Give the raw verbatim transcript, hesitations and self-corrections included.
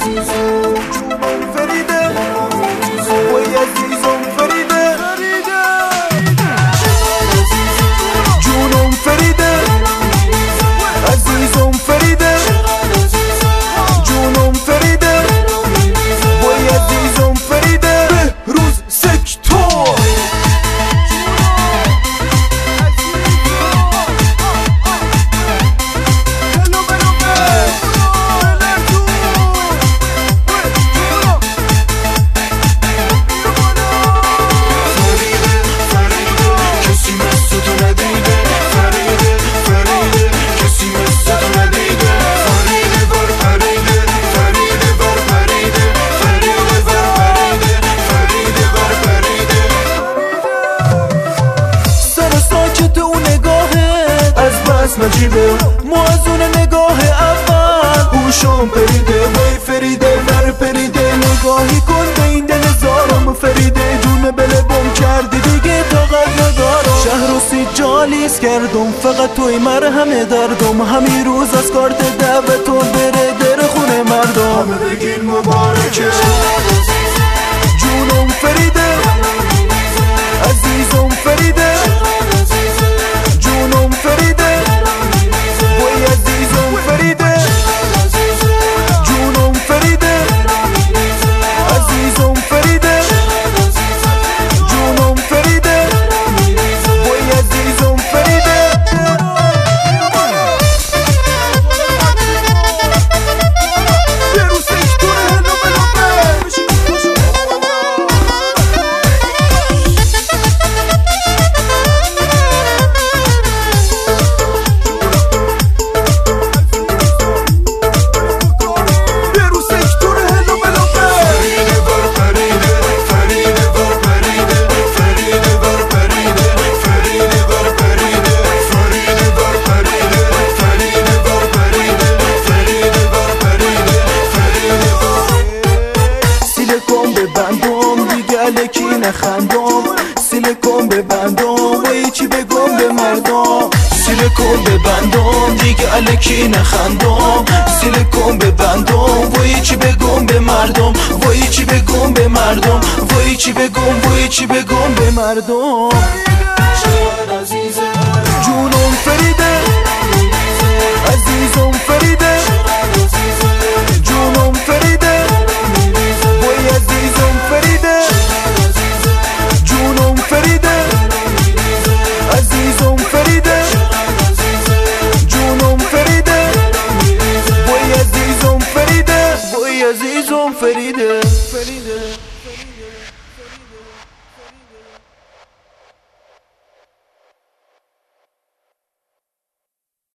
نجیبه موازون نگاه اول هوشم پریده وی فریده ور پریده نگاهی کن به این دل زارم فریده جون بلبم کردی دیگه طاقت ندارم شهر و سجالیس کردم فقط توی مرهم دردم همین روز از کارت دعوتون بره در خونه مردم همه بگین مبارکه جونم فریده عزیزم فریده جونم فریده وای عزیزم فریده جونم فریده عزیزم فریده جونم فریده وای عزیزم فریده الکی نخندم سیله کن ببندم وای چی بگم به مردم سیله کن ببندم دیگه الکی نخندم سیله کن ببندم وای چی بگم به مردم وای چی بگم به مردم وای چی بگم وای چی بگم به مردم جونم فریده عزیزم فریده جونم فریده وای عزیزم فریده جونم فریده عزیزم فریده جونم فریده وای عزیزم فریده وای عزیزم فریده